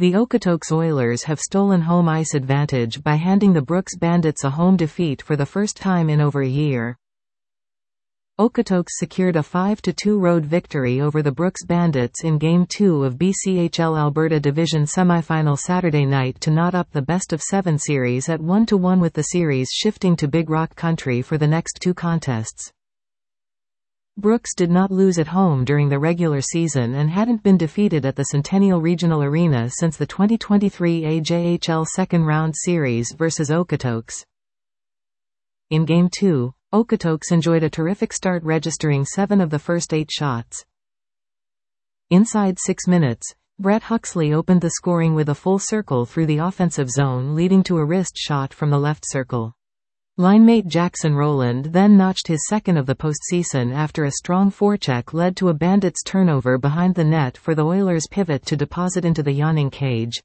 The Okotoks Oilers have stolen home ice advantage by handing the Brooks Bandits a home defeat for the first time in over a year. Okotoks secured a 5-2 road victory over the Brooks Bandits in Game 2 of BCHL Alberta Division semifinal Saturday night to knot up the best-of-7 series at 1-1, with the series shifting to Big Rock Country for the next two contests. Brooks did not lose at home during the regular season and hadn't been defeated at the Centennial Regional Arena since the 2023 AJHL second-round series versus Okotoks. In Game 2, Okotoks enjoyed a terrific start, registering 7 of the first 8 shots. Inside 6 minutes, Brett Huxley opened the scoring with a full circle through the offensive zone, leading to a wrist shot from the left circle. Linemate Jackson Rowland then notched his second of the postseason after a strong forecheck led to a Bandits turnover behind the net for the Oilers' pivot to deposit into the yawning cage.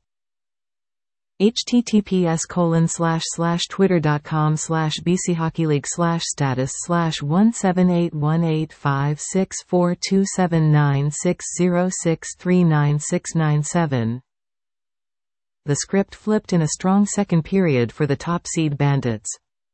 https://twitter.com/bchockeyleague/status/1781856427960639697. The script flipped in a strong second period for the top seed Bandits.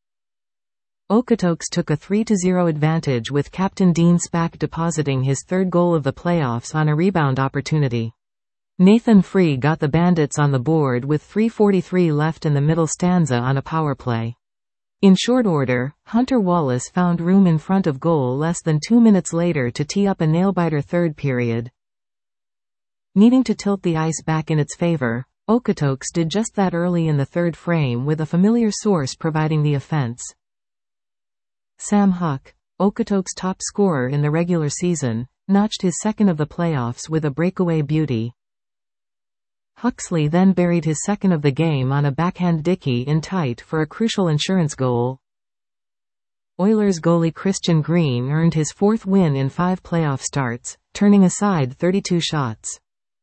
Okotoks took a 3-0 advantage, with captain Dean Spack depositing his third goal of the playoffs on a rebound opportunity. Nathan Free got the Bandits on the board with 3:43 left in the middle stanza on a power play. In short order, Hunter Wallace found room in front of goal less than 2 minutes later to tee up a nail-biter third period. Needing to tilt the ice back in its favor, Okotoks did just that early in the third frame, with a familiar source providing the offense. Sam Huck, Okotoks' top scorer in the regular season, notched his second of the playoffs with a breakaway beauty. Huxley then buried his second of the game on a backhand dicky in tight for a crucial insurance goal. Oilers goalie Christian Green earned his fourth win in 5 playoff starts, turning aside 32 shots.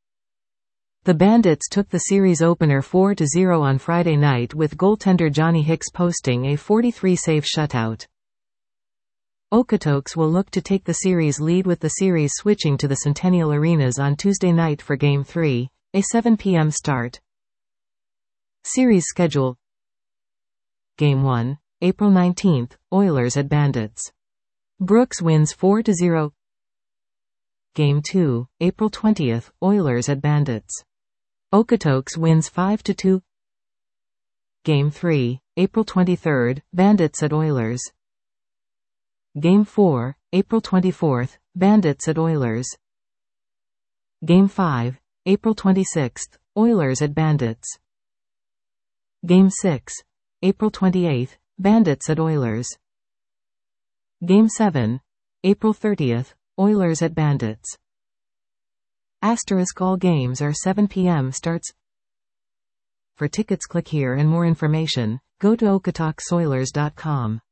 The Bandits took the series opener 4-0 on Friday night, with goaltender Johnny Hicks posting a 43-save shutout. Okotoks will look to take the series lead, with the series switching to the Centennial Arenas on Tuesday night for Game 3, a 7 p.m. start. Series schedule: Game 1, April 19, Oilers at Bandits. Brooks wins 4-0. Game 2, April 20, Oilers at Bandits. Okotoks wins 5-2. Game 3, April 23, Bandits at Oilers. Game 4, April 24, Bandits at Oilers. Game 5, April 26, Oilers at Bandits. Game 6, April 28, Bandits at Oilers. Game 7, April 30, Oilers at Bandits. All games are 7 p.m. starts. For tickets, click here, and more information, go to okotoksoilers.com.